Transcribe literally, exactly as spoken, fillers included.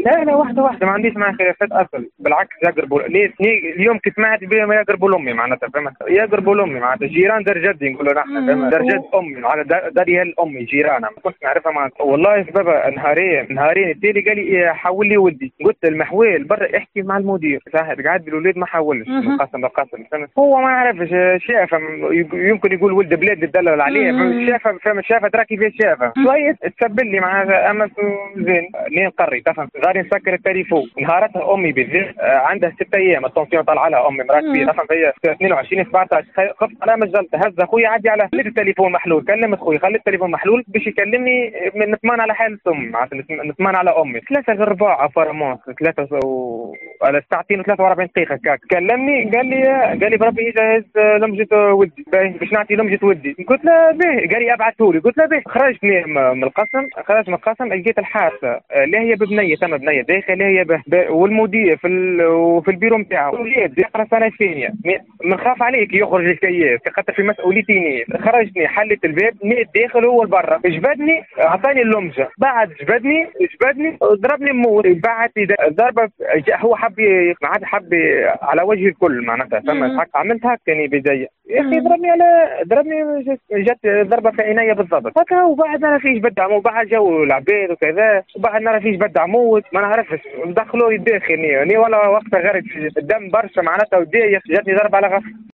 لا لا، واحده واحده، ما عنديش معاه خلافات اصلا، بالعكس يقربوا ليه. اليوم كنت سمعت بهم يقربوا لامي معناتها، فهمت؟ يقربوا لامي معناتها جيران در جدي نقولوا نحن، فهمت؟ در جد امي على داري هالامي جيران، ما كنت نعرفها معناتها. والله سببها نهارين نهارين التالي قال لي حول لي ولدي، قلت المحوال برا احكي مع المدير، صح قعد الولاد ما حولش من قسم لقسم، هو ما يعرفش، شافه يمكن يقول ولد بلاد تدلل عليه، شافه فهمت؟ شافه ترى كيفاش شافه شويه تسبل لي معناتها، اما زين لين قري تفهم. غادي نسكر التليفون نهارتها امي بالذات عندها ست ايام التونسيون طالعه لها، امي مرات كبيره تفهم، هي اثنين وعشرين سبعطاش، خفت على مجلت هز اخويا عدي على خليت التليفون محلول، كلمت اخوي خليت التليفون محلول باش يكلمني نطمن على حال امي معناتها، نطمن على امي. ثلاثه غرباء فرمون ثلاثه و... على ساعتين وثلاثة وأربعين دقيقه كاك كلمني، قال لي قال لي بربي جاهز لمجة ودي باش نعطي لمجة ودي، قلت له باهي، قال لي ابعثه لي، قلت له باهي. خرجت من القسم خرجت من القسم لقيت الحادثه اللي هي ببنيه، تم بنيه داخل اللي هي به والمدير في ال... وفي البيرو نتاعو ولاد يقرا سنه ثانيه، من خاف عليك يخرج الكياس خاطر في مسؤوليتي. خرجني حلت الباب نيت داخل هو لبرا، جبدني عطاني اللمجه، بعد جبدني جبدني ضربني موت، بعد ضربه هو حب ما عاد حب على وجه الكل معناتها، فهمت؟ عملت هكا يعني بدايه يا اخي، ضربني على ضربني جت ضربه في عينيا بالضبط هكا، وبعد انا فيش بدع وبعد جو العباد وكذا، وبعد انا فيش بدع موت ما نعرفش دخلوا لي الداخل يعني، ولا وقتها غير الدم برشا معناتها، ودي جاتني ضربه على غف.